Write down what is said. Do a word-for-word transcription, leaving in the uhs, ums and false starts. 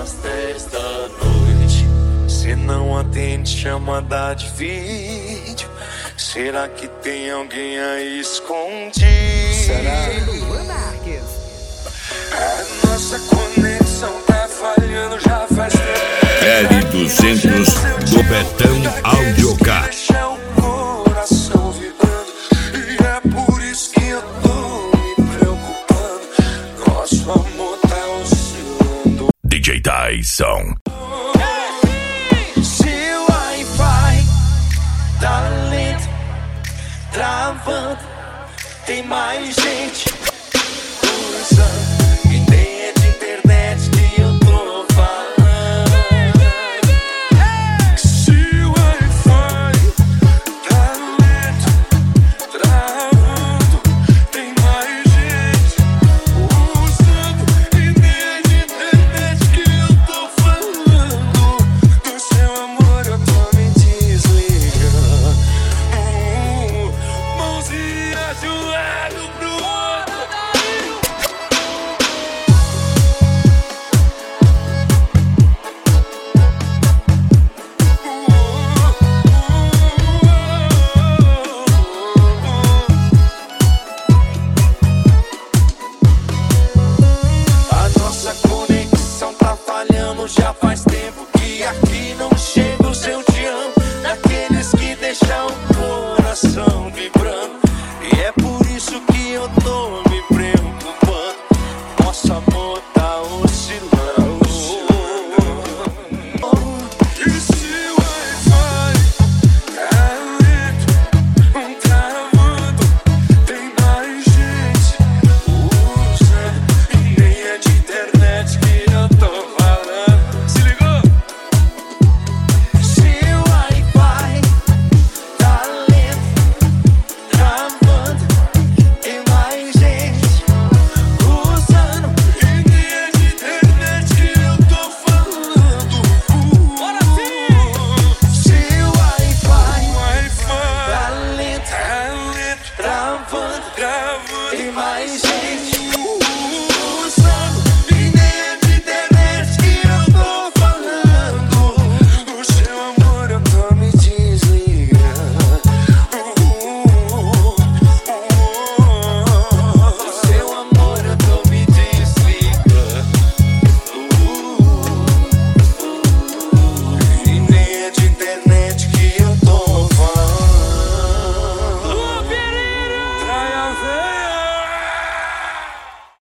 das dez da noite. Se não atende, chamada de vídeo. Será que tem alguém aí escondido? Será? A nossa conexão tá falhando já faz tempo. L duzentos do Betão Audiocar. Deixa o coração vibrando. E é por isso que eu tô me preocupando. Nosso amor tá oscilando. D J Tyson. Se o Wi-Fi tá lento, travando, tem mais gente